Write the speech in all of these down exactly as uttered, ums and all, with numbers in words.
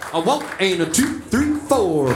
A one and a two, three, four.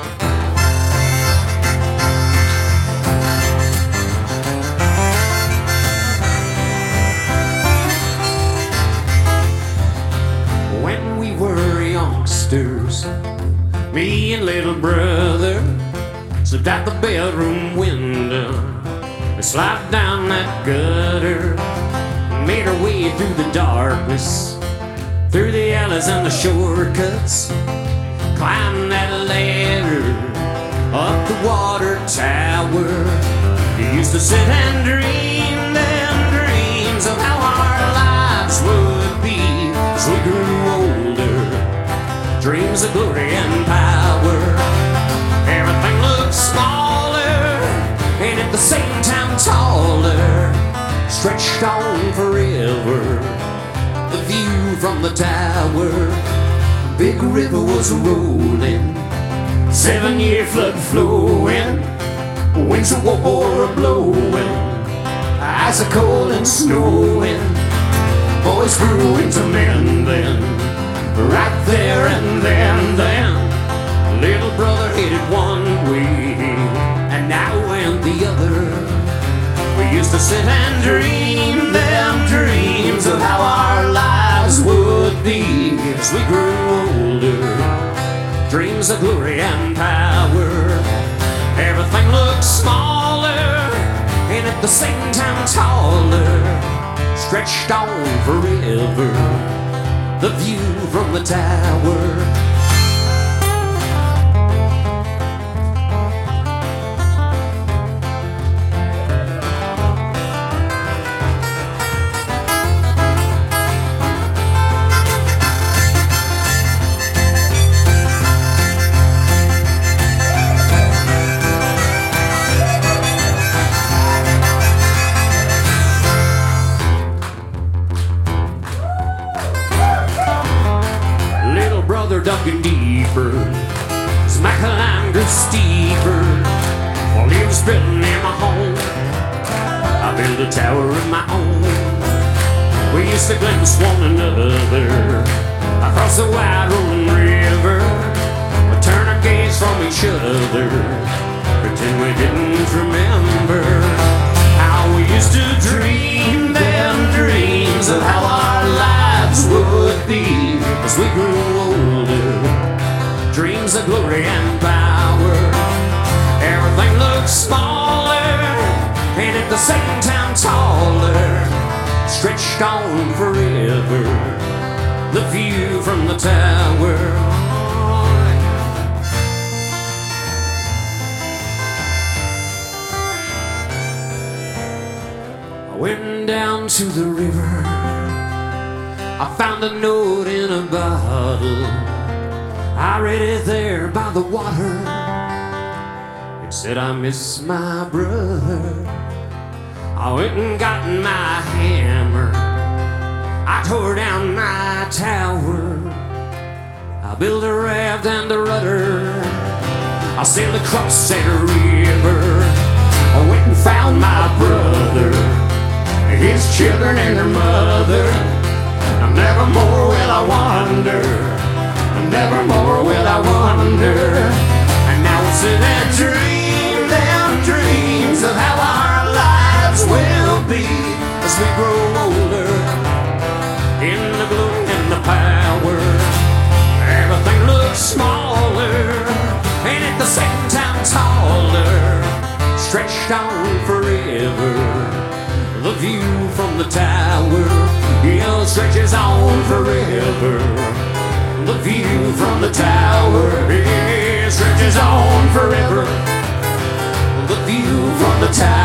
When we were youngsters, me and little brother slipped out the bedroom window and slid down that gutter, made our way through the darkness, through the alleys and the shortcuts, climbed that ladder up the water tower. You used to sit and dream them dreams of how our lives would be as we grew older, dreams of glory and power. Everything looked smaller and at the same time taller, stretched on forever. The view from the tower, big river was rolling, seven-year flood flowing, winds of war blowing, ice are cold and snowing. Boys grew into men then, right there and then, then. Little brother headed one way, and now went the other. We used to sit and dream them dreams of how our lives would be as we grew older, dreams of glory and power. Everything looked smaller and at the same time taller, stretched on forever, the view from the tower. Ducking deeper, as my climb grew steeper, while he was building in my home, I built a tower of my own. We used to glimpse one another across the wide rolling river. We turn our gaze from each other, pretend we didn't remember how we used to dream them dreams of how our lives would be as we grew older, dreams of glory and power. Everything looked smaller and at the same time taller, stretched on forever, the view from the tower. I went down to the river, I found a note in a bottle. I read it there by the water. It said, I miss my brother. I went and got my hammer, I tore down my tower, I built a raft and a rudder, I sailed across that river. I went and found my brother, his children and their mother. Never more will I wander, never more will I wander. And now we'll sit and dream them dreams of how our lives will be as we grow older, in the glory and the power. Everything looks smaller and at the same time taller, stretched on forever, the view from the tower. It stretches on forever, the view from the tower. It stretches on forever, the view from the tower.